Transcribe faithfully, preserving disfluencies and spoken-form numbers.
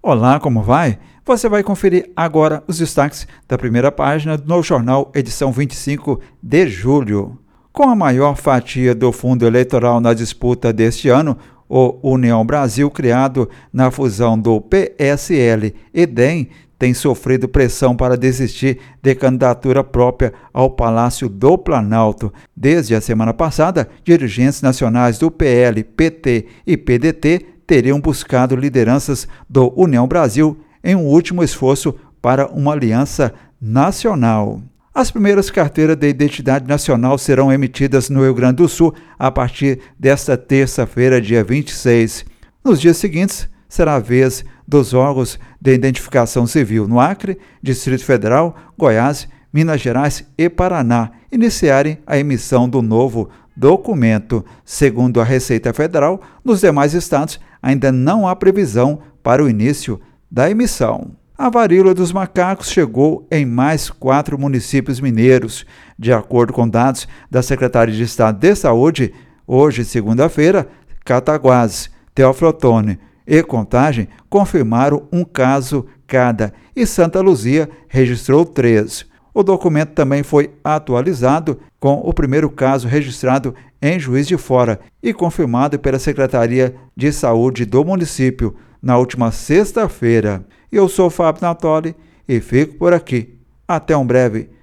Olá, como vai? Você vai conferir agora os destaques da primeira página do Novo Jornal, edição vinte e cinco de julho. Com a maior fatia do fundo eleitoral na disputa deste ano, o União Brasil, criado na fusão do P S L e D E M, tem sofrido pressão para desistir de candidatura própria ao Palácio do Planalto. Desde a semana passada, dirigentes nacionais do P L, P T e P D T teriam buscado lideranças do União Brasil em um último esforço para uma aliança nacional. As primeiras carteiras de identidade nacional serão emitidas no Rio Grande do Sul a partir desta terça-feira, dia vinte e seis. Nos dias seguintes, será a vez dos órgãos de identificação civil no Acre, Distrito Federal, Goiás, Minas Gerais e Paraná iniciarem a emissão do novo documento. Segundo a Receita Federal, nos demais estados ainda não há previsão para o início da emissão. A varíola dos macacos chegou em mais quatro municípios mineiros. De acordo com dados da Secretaria de Estado de Saúde, hoje, segunda-feira, Cataguases, Teófilo Otoni e Contagem confirmaram um caso cada e Santa Luzia registrou três. O documento também foi atualizado com o primeiro caso registrado em Juiz de Fora e confirmado pela Secretaria de Saúde do município na última sexta-feira. Eu sou Fábio Natoli e fico por aqui. Até um breve